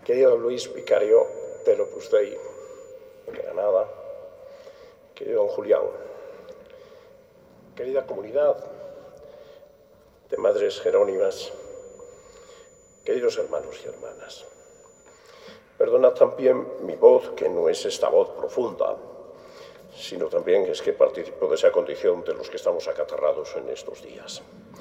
Querido Luis Vicario del Opus Dei de Granada, querido don Julián, querida comunidad de Madres Jerónimas, queridos hermanos y hermanas, perdonad también mi voz, que no es esta voz profunda, sino también es que participo de esa condición de los que estamos acatarrados en estos días.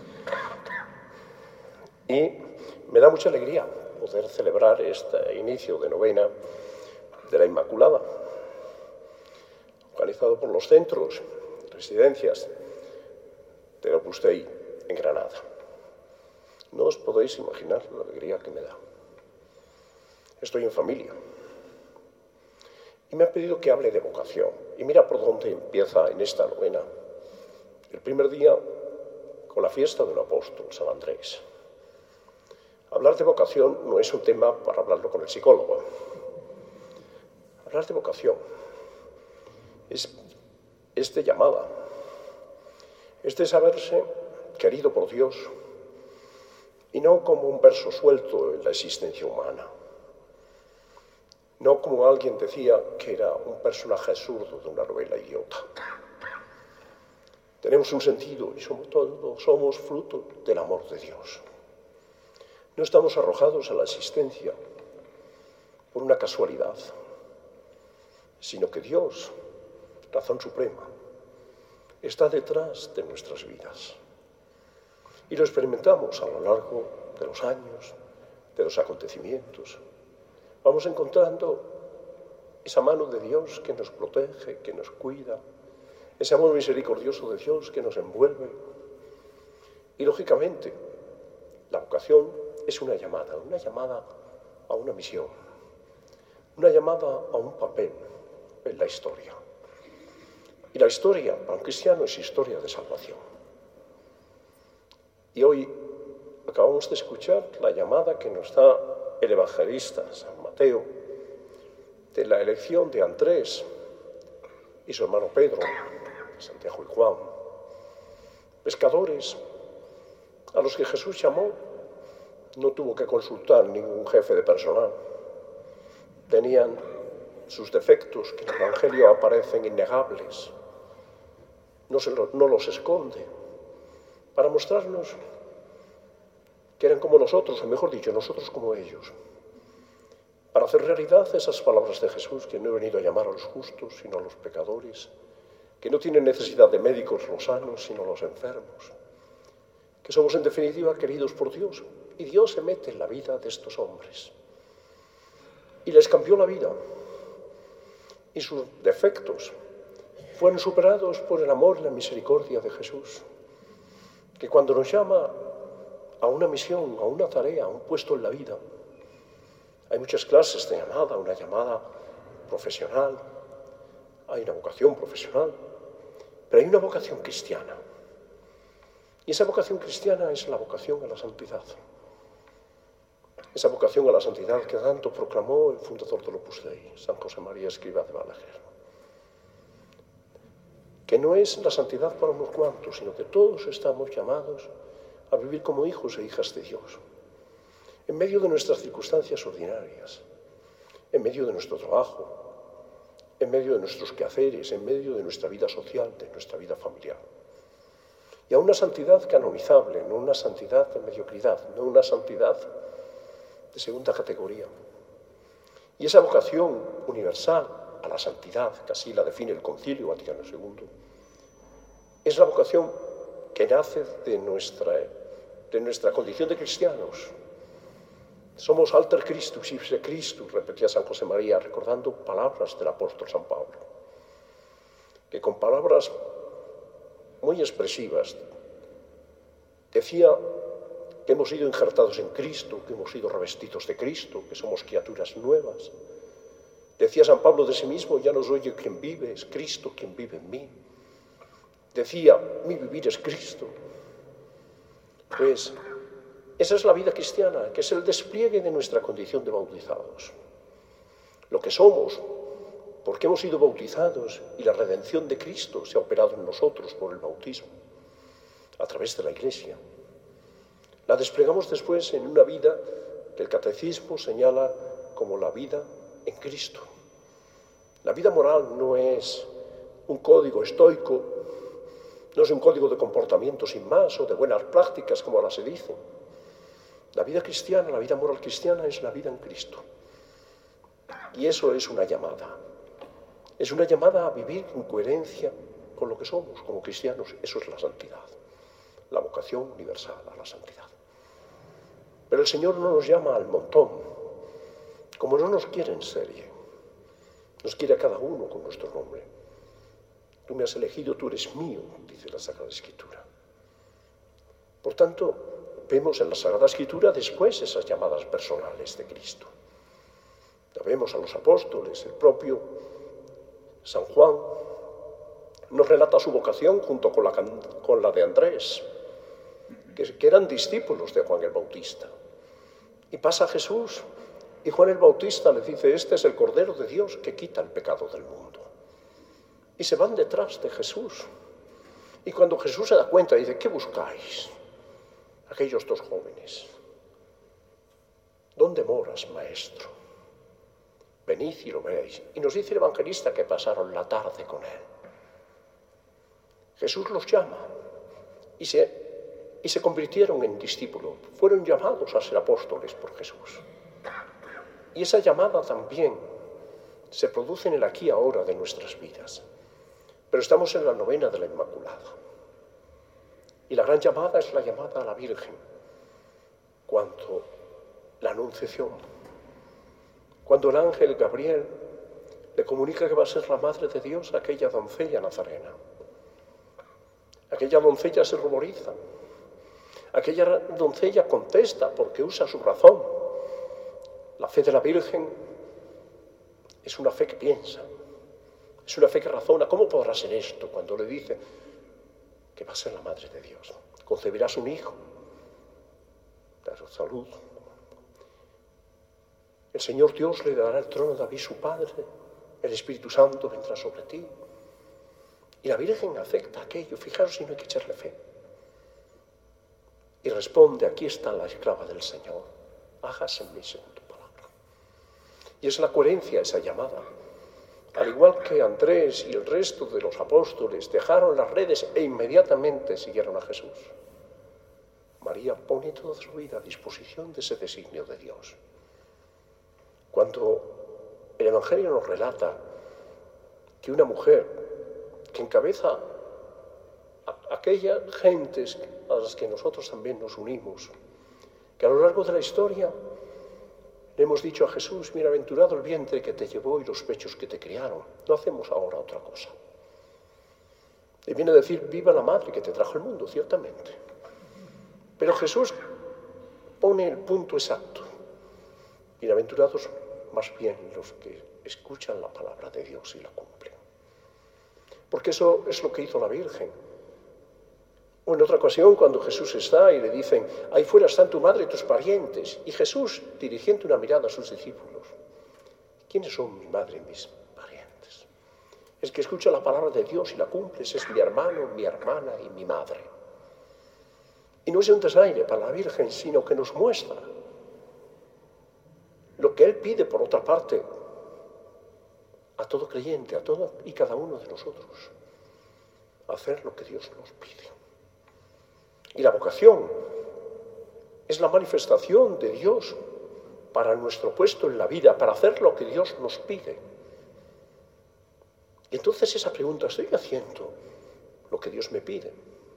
Y me da mucha alegría poder celebrar este inicio de novena de la Inmaculada, organizado por los centros, residencias del Opus Dei en Granada. No os podéis imaginar la alegría que me da. Estoy en familia. Y me han pedido que hable de vocación. Y mira por dónde empieza en esta novena. El primer día con la fiesta de un apóstol, San Andrés. Hablar de vocación no es un tema para hablarlo con el psicólogo. Hablar de vocación es de llamada. Es de saberse querido por Dios y no como un verso suelto en la existencia humana. No como alguien decía que era un personaje absurdo de una novela idiota. Tenemos un sentido y somos fruto del amor de Dios. No estamos arrojados a la existencia por una casualidad, sino que Dios, razón suprema, está detrás de nuestras vidas. Y lo experimentamos a lo largo de los años, de los acontecimientos. Vamos encontrando esa mano de Dios que nos protege, que nos cuida, ese amor misericordioso de Dios que nos envuelve. Y lógicamente, la vocación es una llamada a una misión, una llamada a un papel en la historia. Y la historia para un cristiano es historia de salvación. Y hoy acabamos de escuchar la llamada que nos da el evangelista San Mateo de la elección de Andrés y su hermano Pedro, Santiago y Juan, pescadores a los que Jesús llamó. No tuvo que consultar ningún jefe de personal. Tenían sus defectos, que en el Evangelio aparecen innegables. No los esconde, para mostrarnos que eran como nosotros, o mejor dicho, nosotros como ellos. Para hacer realidad esas palabras de Jesús, que no he venido a llamar a los justos, sino a los pecadores, que no tienen necesidad de médicos los sanos, sino los enfermos, que somos en definitiva queridos por Dios. Y Dios se mete en la vida de estos hombres. Y les cambió la vida. Y sus defectos fueron superados por el amor y la misericordia de Jesús, que cuando nos llama a una misión, a una tarea, a un puesto en la vida, hay muchas clases de llamada, una llamada profesional, hay una vocación profesional, pero hay una vocación cristiana. Y esa vocación cristiana es la vocación a la santidad. Esa vocación a la santidad que tanto proclamó el fundador del Opus Dei, San José María Escrivá de Balaguer. Que no es la santidad para unos cuantos, sino que todos estamos llamados a vivir como hijos e hijas de Dios, en medio de nuestras circunstancias ordinarias, en medio de nuestro trabajo, en medio de nuestros quehaceres, en medio de nuestra vida social, de nuestra vida familiar. Y a una santidad canonizable, no una santidad de mediocridad, no una santidad de segunda categoría. Y esa vocación universal a la santidad, que así la define el Concilio Vaticano II, es la vocación que nace de nuestra condición de cristianos. Somos alter Christus, ipse Christus, repetía San José María, recordando palabras del apóstol San Pablo, que con palabras muy expresivas decía que hemos sido injertados en Cristo, que hemos sido revestidos de Cristo, que somos criaturas nuevas. Decía San Pablo de sí mismo: ya no soy yo quien vive, es Cristo quien vive en mí. Decía: mi vivir es Cristo. Pues esa es la vida cristiana, que es el despliegue de nuestra condición de bautizados. Lo que somos, porque hemos sido bautizados y la redención de Cristo se ha operado en nosotros por el bautismo, a través de la Iglesia. La desplegamos después en una vida que el Catecismo señala como la vida en Cristo. La vida moral no es un código estoico, no es un código de comportamiento sin más o de buenas prácticas, como ahora se dice. La vida cristiana, la vida moral cristiana es la vida en Cristo. Y eso es una llamada. Es una llamada a vivir en coherencia con lo que somos como cristianos. Eso es la santidad, la vocación universal a la santidad. Pero el Señor no nos llama al montón, como no nos quiere en serie. Nos quiere a cada uno con nuestro nombre. Tú me has elegido, tú eres mío, dice la Sagrada Escritura. Por tanto, vemos en la Sagrada Escritura después esas llamadas personales de Cristo. Ya vemos a los apóstoles, el propio San Juan nos relata su vocación junto con la de Andrés, que eran discípulos de Juan el Bautista. Y pasa Jesús y Juan el Bautista le dice: este es el Cordero de Dios que quita el pecado del mundo. Y se van detrás de Jesús. Y cuando Jesús se da cuenta, dice: ¿qué buscáis? Aquellos dos jóvenes. ¿Dónde moras, maestro? Venid y lo veréis. Y nos dice el evangelista que pasaron la tarde con él. Jesús los llama y se convirtieron en discípulos. Fueron llamados a ser apóstoles por Jesús. Y esa llamada también se produce en el aquí y ahora de nuestras vidas. Pero estamos en la novena de la Inmaculada. Y la gran llamada es la llamada a la Virgen. Cuando la Anunciación, cuando el ángel Gabriel le comunica que va a ser la Madre de Dios a aquella doncella nazarena. Aquella doncella se ruboriza. Aquella doncella contesta porque usa su razón. La fe de la Virgen es una fe que piensa. Es una fe que razona. ¿Cómo podrá ser esto cuando le dice que va a ser la Madre de Dios? Concebirás un hijo. Dará salud. El Señor Dios le dará el trono a David su padre. El Espíritu Santo vendrá sobre ti. Y la Virgen acepta aquello. Fijaros si no hay que echarle fe. Y responde: aquí está la esclava del Señor. Hágase en mí según tu palabra. Y es la coherencia esa llamada. Al igual que Andrés y el resto de los apóstoles dejaron las redes e inmediatamente siguieron a Jesús. María pone toda su vida a disposición de ese designio de Dios. Cuando el Evangelio nos relata que una mujer que encabeza a aquellas gentes a las que nosotros también nos unimos, que a lo largo de la historia le hemos dicho a Jesús: bienaventurado el vientre que te llevó y los pechos que te criaron. No hacemos ahora otra cosa. Le viene a decir: viva la madre que te trajo al mundo, ciertamente. Pero Jesús pone el punto exacto. Bienaventurados más bien los que escuchan la palabra de Dios y la cumplen. Porque eso es lo que hizo la Virgen. O en otra ocasión, cuando Jesús está y le dicen: ahí fuera están tu madre y tus parientes. Y Jesús, dirigiendo una mirada a sus discípulos: ¿quiénes son mi madre y mis parientes? El que escucha la palabra de Dios y la cumple, ese es mi hermano, mi hermana y mi madre. Y no es un desaire para la Virgen, sino que nos muestra lo que Él pide, por otra parte, a todo creyente, a todo y cada uno de nosotros: hacer lo que Dios nos pide. Y la vocación es la manifestación de Dios para nuestro puesto en la vida, para hacer lo que Dios nos pide. Y entonces esa pregunta: ¿estoy haciendo lo que Dios me pide?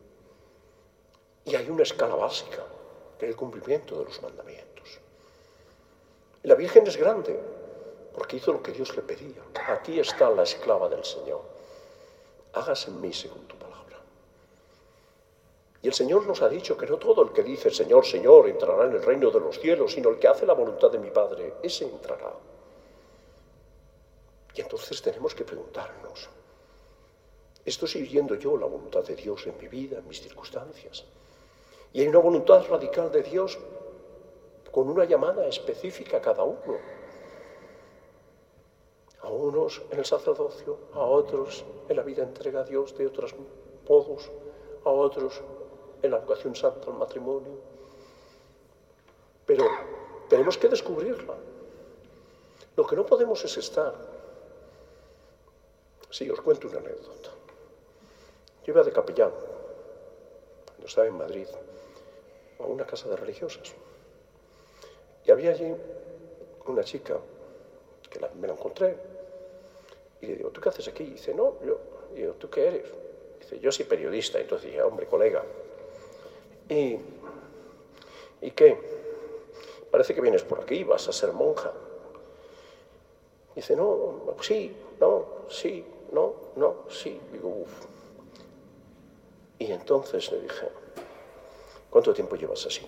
Y hay una escala básica, que es el cumplimiento de los mandamientos. Y la Virgen es grande, porque hizo lo que Dios le pedía. Aquí está la esclava del Señor. Hágase en mí según tu palabra. Y el Señor nos ha dicho que no todo el que dice Señor, Señor entrará en el reino de los cielos, sino el que hace la voluntad de mi Padre, ese entrará. Y entonces tenemos que preguntarnos: ¿estoy siguiendo yo la voluntad de Dios en mi vida, en mis circunstancias? Y hay una voluntad radical de Dios con una llamada específica a cada uno. A unos en el sacerdocio, a otros en la vida entrega a Dios de otros modos, a otros en la vocación santa al matrimonio. Pero tenemos que descubrirla. Lo que no podemos es estar. Sí, os cuento una anécdota. Yo iba de capellán, cuando estaba en Madrid, a una casa de religiosas. Y había allí una chica, que me la encontré, y le digo, ¿tú qué haces aquí? Y dice, no, yo. Y digo, ¿tú qué eres? Dice, yo soy periodista. Entonces dije, hombre, colega. ¿Y qué? Parece que vienes por aquí, vas a ser monja. Dice, no, sí, no, sí, no, sí. Digo, uff. Y entonces le dije, ¿cuánto tiempo llevas así?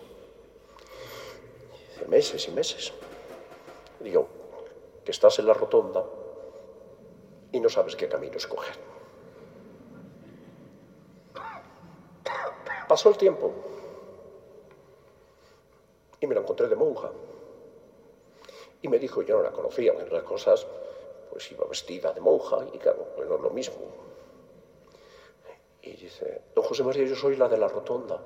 Dice, meses y meses. Digo, que estás en la rotonda y no sabes qué camino escoger. Pasó el tiempo y me la encontré de monja. Y me dijo, yo no la conocía, entre las cosas, pues iba vestida de monja y claro, pues no es lo mismo. Y dice, don José María, yo soy la de la rotonda.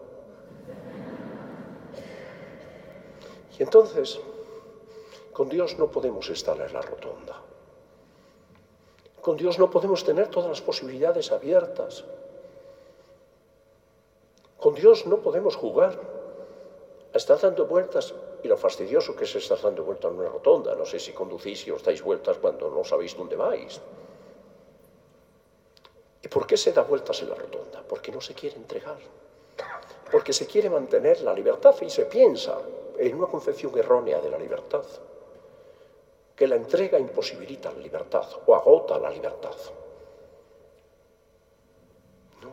Y entonces, con Dios no podemos estar en la rotonda. Con Dios no podemos tener todas las posibilidades abiertas. Con Dios no podemos jugar a estar dando vueltas, y lo fastidioso que es estar dando vueltas en una rotonda. No sé si conducís y os dais vueltas cuando no sabéis dónde vais. ¿Y por qué se da vueltas en la rotonda? Porque no se quiere entregar. Porque se quiere mantener la libertad y se piensa en una concepción errónea de la libertad, que la entrega imposibilita la libertad o agota la libertad. No.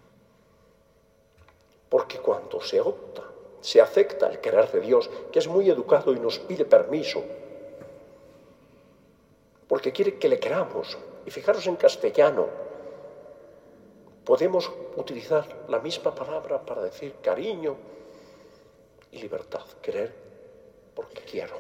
Porque cuando se opta, se acepta el querer de Dios, que es muy educado y nos pide permiso, porque quiere que le queramos. Y fijaros, en castellano podemos utilizar la misma palabra para decir cariño y libertad, querer porque quiero.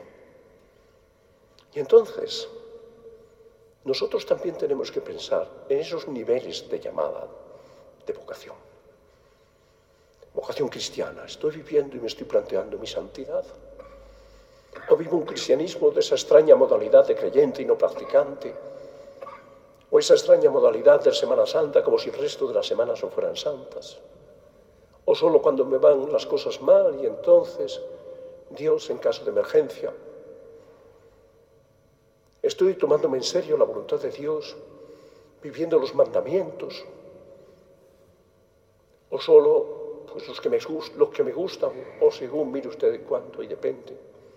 Y entonces, nosotros también tenemos que pensar en esos niveles de llamada, de vocación. Vocación cristiana. ¿Estoy viviendo y me estoy planteando mi santidad? ¿O vivo un cristianismo de esa extraña modalidad de creyente y no practicante? ¿O esa extraña modalidad de Semana Santa como si el resto de las semanas no fueran santas? ¿O solo cuando me van las cosas mal y entonces Dios en caso de emergencia? ¿Estoy tomándome en serio la voluntad de Dios, viviendo los mandamientos? ¿O solo pues, los que me gustan, o según mire usted de cuánto y depende?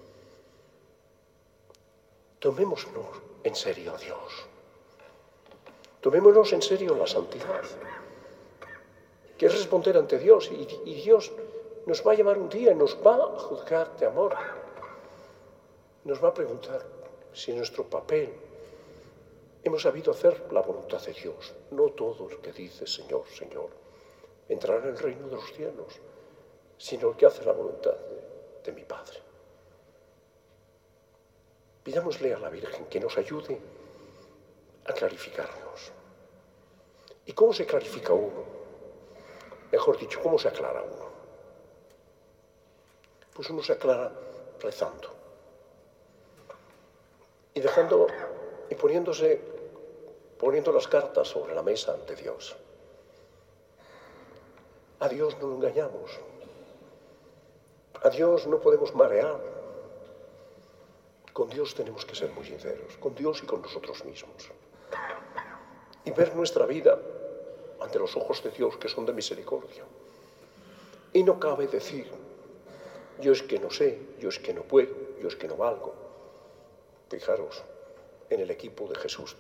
Tomémonos en serio a Dios. Tomémonos en serio la santidad, que es responder ante Dios, y Dios nos va a llamar un día y nos va a juzgar de amor. Nos va a preguntar si en nuestro papel hemos sabido hacer la voluntad de Dios. No todo el que dice Señor, Señor entrará en el reino de los cielos, sino el que hace la voluntad de mi Padre. Pidámosle a la Virgen que nos ayude a clarificarnos. ¿Y cómo se clarifica uno? Mejor dicho, ¿cómo se aclara uno? Pues uno se aclara rezando y dejando y poniendo las cartas sobre la mesa ante Dios. A Dios no lo engañamos. A Dios no podemos marear. Con Dios tenemos que ser muy sinceros, con Dios y con nosotros mismos. Y ver nuestra vida ante los ojos de Dios, que son de misericordia. Y no cabe decir, yo es que no sé, yo es que no puedo, yo es que no valgo. Fijaros en el equipo de Jesús.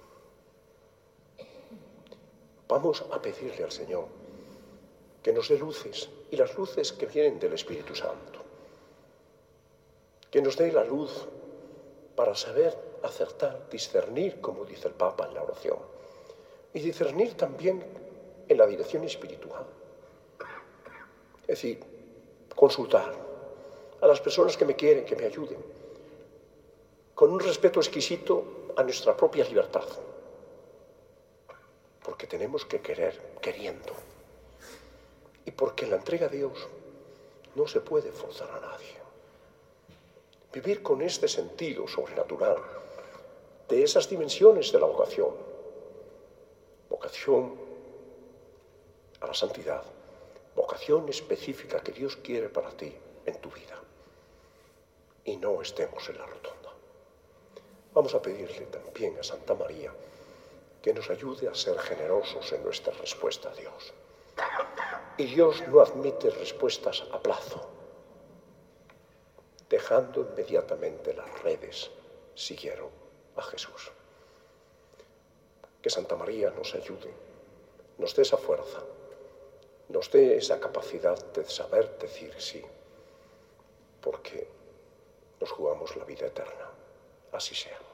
Vamos a pedirle al Señor que nos dé luces, y las luces que vienen del Espíritu Santo. Que nos dé la luz para saber acertar, discernir, como dice el Papa en la oración, y discernir también en la dirección espiritual. Es decir, consultar a las personas que me quieren, que me ayuden, con un respeto exquisito a nuestra propia libertad. Porque tenemos que querer queriendo. Y porque en la entrega a Dios no se puede forzar a nadie. Vivir con este sentido sobrenatural de esas dimensiones de la vocación. Vocación a la santidad. Vocación específica que Dios quiere para ti en tu vida. Y no estemos en la rotonda. Vamos a pedirle también a Santa María que nos ayude a ser generosos en nuestra respuesta a Dios. Y Dios no admite respuestas a plazo. Dejando inmediatamente las redes, siguieron a Jesús. Que Santa María nos ayude, nos dé esa fuerza, nos dé esa capacidad de saber decir sí, porque nos jugamos la vida eterna. Así sea.